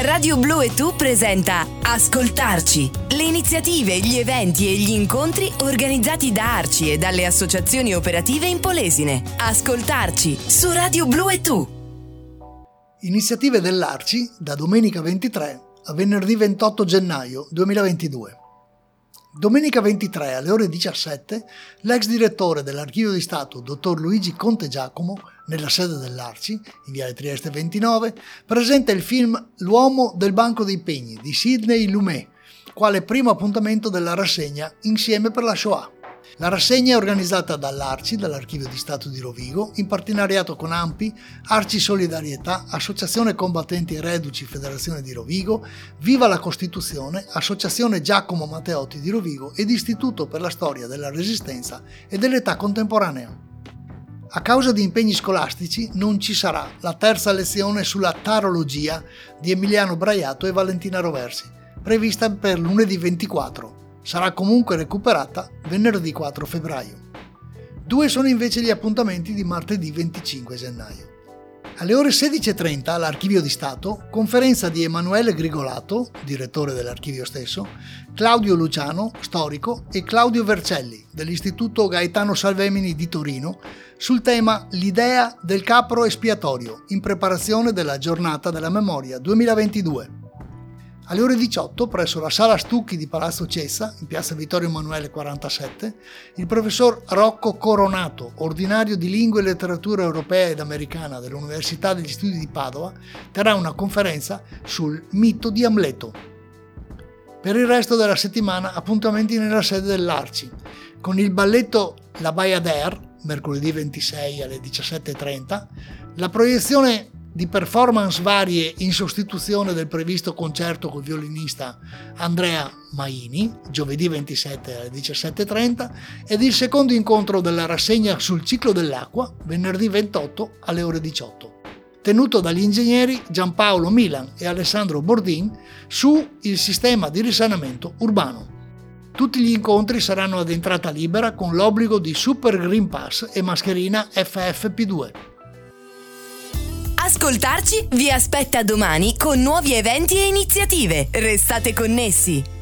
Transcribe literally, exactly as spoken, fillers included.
Radio Blu e Tu presenta Ascoltarci, le iniziative, gli eventi e gli incontri organizzati da Arci e dalle associazioni operative in Polesine. Ascoltarci su Radio Blu e Tu. Iniziative dell'Arci da domenica ventitré a venerdì ventotto gennaio duemilaventidue. Domenica ventitré alle ore diciassette, l'ex direttore dell'Archivio di Stato, dottor Luigi Conte Giacomo, nella sede dell'Arci, in Viale Trieste ventinove, presenta il film L'uomo del banco dei pegni di Sidney Lumet, quale primo appuntamento della rassegna Insieme per la Shoah. La rassegna è organizzata dall'Arci, dall'Archivio di Stato di Rovigo, in partenariato con ANPI, Arci Solidarietà, Associazione Combattenti e Reduci Federazione di Rovigo, Viva la Costituzione, Associazione Giacomo Matteotti di Rovigo ed Istituto per la Storia della Resistenza e dell'Età Contemporanea. A causa di impegni scolastici non ci sarà la terza lezione sulla tarologia di Emiliano Braiato e Valentina Roversi, prevista per lunedì ventiquattro. Sarà comunque recuperata venerdì quattro febbraio. Due sono invece gli appuntamenti di martedì venticinque gennaio. Alle ore sedici e trenta all'Archivio di Stato, conferenza di Emanuele Grigolato, direttore dell'archivio stesso, Claudio Luciano, storico, e Claudio Vercelli, dell'Istituto Gaetano Salvemini di Torino, sul tema L'idea del capro espiatorio, in preparazione della Giornata della Memoria duemilaventidue. Alle ore diciotto, presso la Sala Stucchi di Palazzo Cessa, in piazza Vittorio Emanuele quarantasette, il professor Rocco Coronato, ordinario di Lingua e Letteratura Europea ed Americana dell'Università degli Studi di Padova, terrà una conferenza sul mito di Amleto. Per il resto della settimana, appuntamenti nella sede dell'Arci, con il balletto La Bayadère, mercoledì ventisei alle diciassette e trenta, la proiezione di performance varie in sostituzione del previsto concerto col violinista Andrea Maini, giovedì ventisette alle diciassette e trenta, ed il secondo incontro della rassegna sul ciclo dell'acqua, venerdì ventotto alle ore diciotto, tenuto dagli ingegneri Giampaolo Milan e Alessandro Bordin su il sistema di risanamento urbano. Tutti gli incontri saranno ad entrata libera con l'obbligo di Super Green Pass e mascherina F F P due. Ascoltarci vi aspetta domani con nuovi eventi e iniziative. Restate connessi!